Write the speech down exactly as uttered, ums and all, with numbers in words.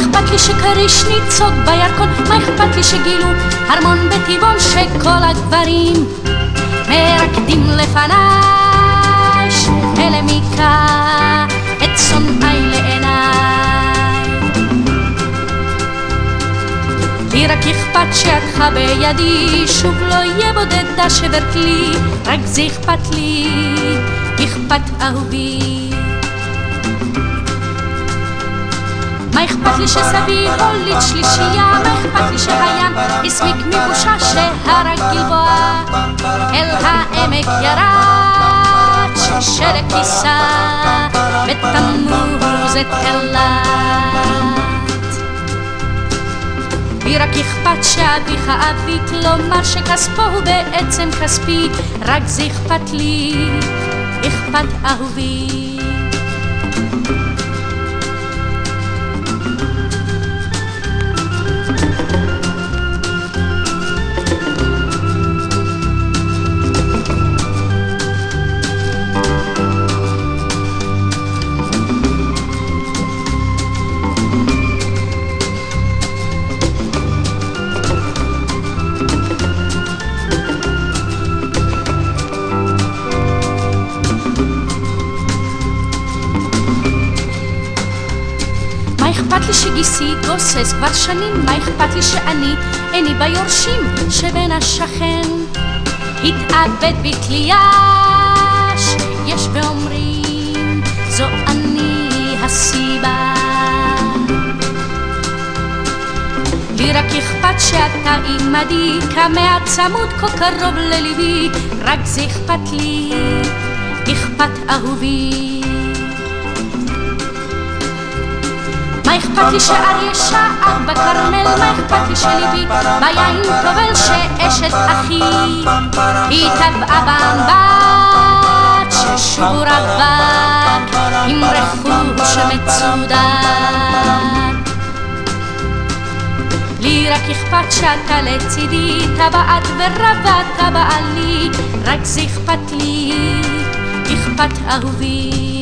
אכפת לי שכריש ניצוד בירקון, מה אכפת לי שגילו הרמון בטבעון, שכל הגברים מרקדים לפניי, אלה מיקה את שונאי לעיניי. לי רק אכפת שאתך בידי, שוב לא יהיה בודדה שברת לי, רק זה אכפת לי, אכפת אהובי. מה אכפת לי שסביב הוליד שלישייה, מה אכפת לי שהים הסמיק מבושה, שהר הגלבוע אל העמק ירד, ששלג כיסה בתמוז את אילת. לי רק אכפת שאביך אבי, כלומר שכספו הוא בעצם כספי, רק זה אכפת לי, אכפת אהובי. אכפת לי שגיסי גוסס כבר שנים, מה אכפת לי שאני איני ביורשים, שבן השכן התאבד בתלייה, שיש ואומרים זו אני הסיבה. לי רק אכפת שאתה עימדי, כמה צמוד כה קרוב לליבי, רק זה אכפת לי, אכפת אהובי. מה אכפת לי שאריה שער בקרמל, מה אכפת לי שליבי ביין טובל, שאשת אחי היא טבעה באמבט, ששוב רווק עם רכוש מצודד. לי רק אכפת שאתה לצידי, טבעת ורבת בעלי, רק זה אכפת לי, אכפת אהובי.